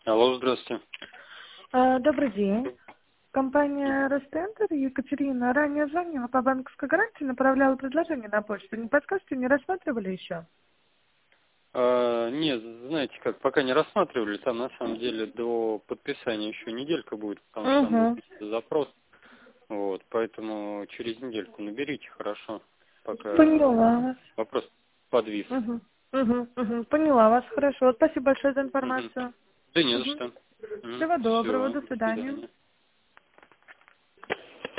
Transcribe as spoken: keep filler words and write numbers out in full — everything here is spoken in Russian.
Алло, здравствуйте. А, Добрый день. Компания Ростендер, Екатерина, ранее звонила по банковской гарантии, направляла предложение на почту. Не подскажете, не рассматривали еще? А, нет, знаете как, пока не рассматривали, там на самом деле до подписания еще неделька будет, потому что там Угу. написан запрос. Вот, поэтому через недельку наберите, хорошо, пока Поняла вас. вопрос подвис. Угу. Угу. Угу. Поняла вас, хорошо. Спасибо большое за Мгм. информацию. Да не за Угу. что. Всего доброго, Все, до до свидания. свидания.